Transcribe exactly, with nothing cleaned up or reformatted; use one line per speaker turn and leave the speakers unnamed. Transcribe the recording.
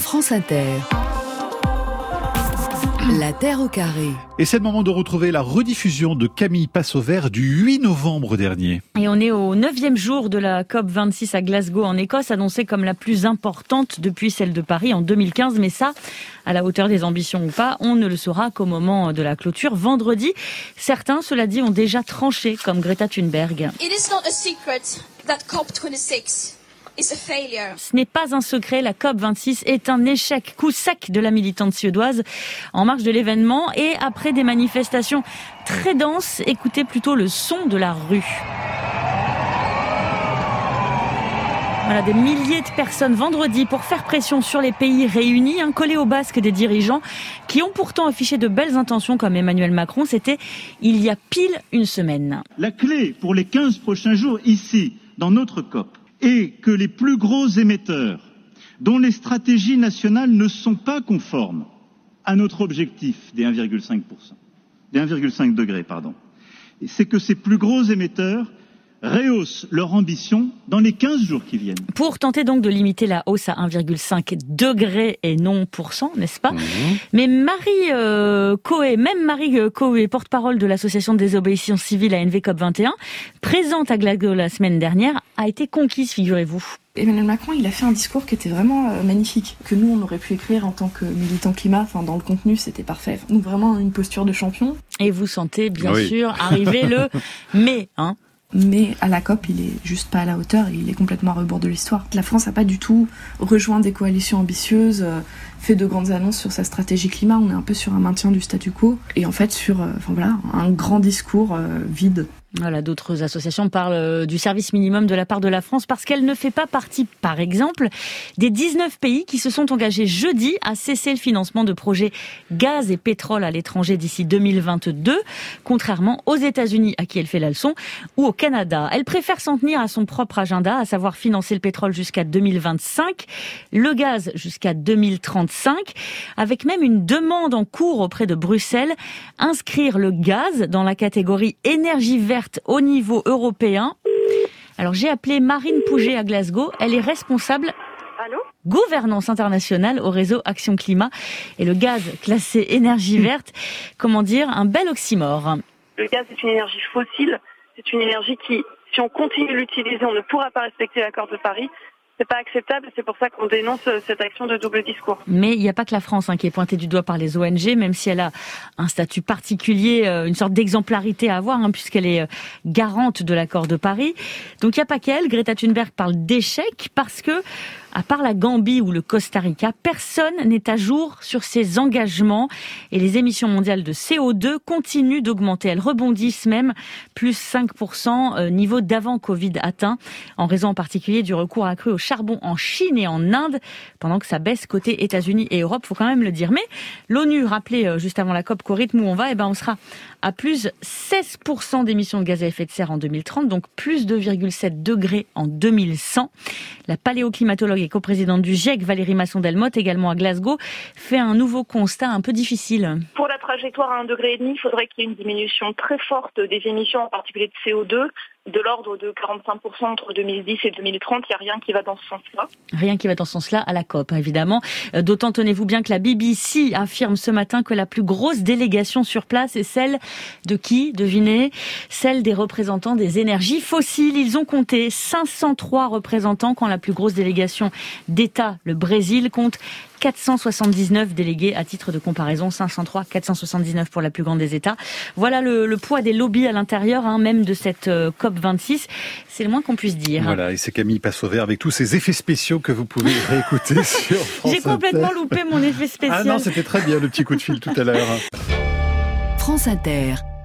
France Inter. La Terre au carré.
Et c'est le moment de retrouver la rediffusion de Camille Passauvert du huit novembre dernier.
Et on est au neuvième jour de la COP vingt-six à Glasgow en Écosse, annoncée comme la plus importante depuis celle de Paris en deux mille quinze. Mais ça, à la hauteur des ambitions ou pas, on ne le saura qu'au moment de la clôture vendredi. Certains, cela dit, ont déjà tranché, comme Greta Thunberg.
It is not a secret that COP vingt-six is a failure.
Ce n'est pas un secret, la COP vingt-six est un échec, coup sec de la militante suédoise en marge de l'événement et après des manifestations très denses, écoutez plutôt le son de la rue. Voilà, des milliers de personnes vendredi pour faire pression sur les pays réunis, hein, collés au basque des dirigeants qui ont pourtant affiché de belles intentions comme Emmanuel Macron. C'était il y a pile une semaine.
La clé pour les quinze prochains jours ici, dans notre COP, est que les plus gros émetteurs, dont les stratégies nationales ne sont pas conformes à notre objectif des un virgule cinq pour cent, des un virgule cinq degrés, pardon, c'est que ces plus gros émetteurs rehaussent leur ambition dans les quinze jours qui viennent.
Pour tenter donc de limiter la hausse à un virgule cinq degrés et non pour cent, n'est-ce pas ? Mmh. Mais Marie euh, Coé, même Marie Coé, porte-parole de l'association de désobéissance civile à N V COP vingt et un, présente à Glasgow la semaine dernière, a été conquise, figurez-vous.
Emmanuel Macron, il a fait un discours qui était vraiment euh, magnifique, que nous, on aurait pu écrire en tant que militant climat. Enfin, dans le contenu, c'était parfait. Donc vraiment une posture de champion.
Et vous sentez, bien
oui.
sûr, arriver le mai, hein.
Mais à la COP, il est juste pas à la hauteur et il est complètement à rebours de l'histoire. La France n'a pas du tout rejoint des coalitions ambitieuses, euh, fait de grandes annonces sur sa stratégie climat. On est un peu sur un maintien du statu quo et en fait sur euh, enfin voilà, un grand discours euh, vide.
Voilà, d'autres associations parlent du service minimum de la part de la France parce qu'elle ne fait pas partie, par exemple, des dix-neuf pays qui se sont engagés jeudi à cesser le financement de projets gaz et pétrole à l'étranger d'ici deux mille vingt-deux, contrairement aux États-Unis à qui elle fait la leçon ou au Canada. Elle préfère s'en tenir à son propre agenda, à savoir financer le pétrole jusqu'à deux mille vingt-cinq, le gaz jusqu'à deux mille trente-cinq, avec même une demande en cours auprès de Bruxelles, inscrire le gaz dans la catégorie énergie verte au niveau européen. Alors j'ai appelé Marine Pouget à Glasgow. Elle est responsable
Allô
gouvernance internationale au réseau Action Climat et le gaz classé énergie verte. Comment dire, un bel oxymore.
Le gaz est une énergie fossile. C'est une énergie qui, si on continue de l'utiliser, on ne pourra pas respecter l'accord de Paris. C'est pas acceptable, c'est pour ça qu'on dénonce cette action de double discours.
Mais il n'y a pas que la France hein, qui est pointée du doigt par les O N G, même si elle a un statut particulier, euh, une sorte d'exemplarité à avoir, hein, puisqu'elle est euh, garante de l'accord de Paris. Donc il n'y a pas qu'elle. Greta Thunberg parle d'échec parce que, à part la Gambie ou le Costa Rica, personne n'est à jour sur ses engagements et les émissions mondiales de C O deux continuent d'augmenter. Elles rebondissent même, plus cinq pour cent, euh, niveau d'avant Covid atteint, en raison en particulier du recours accru au charbon en Chine et en Inde, pendant que ça baisse côté États-Unis et Europe, faut quand même le dire. Mais l'ONU rappelait euh, juste avant la COP qu'au rythme où on va, eh ben on sera à plus seize pour cent d'émissions de gaz à effet de serre en deux mille trente, donc plus deux virgule sept degrés en deux mille cent. La paléoclimatologue et coprésidente du GIEC, Valérie Masson-Delmotte, également à Glasgow, fait un nouveau constat un peu difficile.
Pour la trajectoire à un degré et demi, il faudrait qu'il y ait une diminution très forte des émissions, en particulier de C O deux, de l'ordre de quarante-cinq pour cent entre deux mille dix et deux mille trente. Il n'y a rien qui va dans ce sens-là.
Rien qui va dans ce sens-là à la COP, évidemment. D'autant, tenez-vous bien, que la B B C affirme ce matin que la plus grosse délégation sur place est celle de qui, devinez ? Celle des représentants des énergies fossiles. Ils ont compté cinq cent trois représentants quand la plus grosse délégation d'État, le Brésil, compte quatre cent soixante-dix-neuf délégués à titre de comparaison, cinq cent trois, quatre cent soixante-dix-neuf pour la plus grande des États. Voilà le, le poids des lobbies à l'intérieur, hein, même de cette euh, COP vingt-six. C'est le moins qu'on puisse dire.
Voilà, et c'est Camille Passauvert avec tous ces effets spéciaux que vous pouvez réécouter sur France
J'ai complètement
Inter.
loupé mon effet spécial.
Ah non, c'était très bien le petit coup de fil tout à l'heure.
France Inter.